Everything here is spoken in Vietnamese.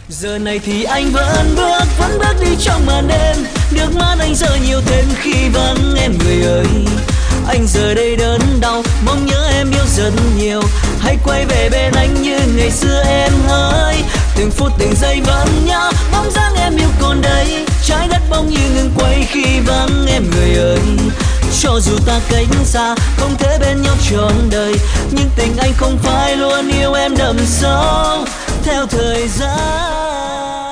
Giờ này thì anh vẫn bước đi trong màn đêm. Nước mắt anh rơi nhiều thêm khi vắng em người ơi. Anh giờ đây đớn đau, mong nhớ em yêu rất nhiều. Hãy quay về bên anh như ngày xưa em hỡi. Từng phút từng giây vẫn nhớ bóng dáng em yêu còn đây. Trái đất bỗng như ngừng quay khi vắng em người ơi. Cho dù ta cách xa, không thể bên nhau trọn đời, nhưng tình anh không phải luôn yêu em đậm sâu theo thời gian.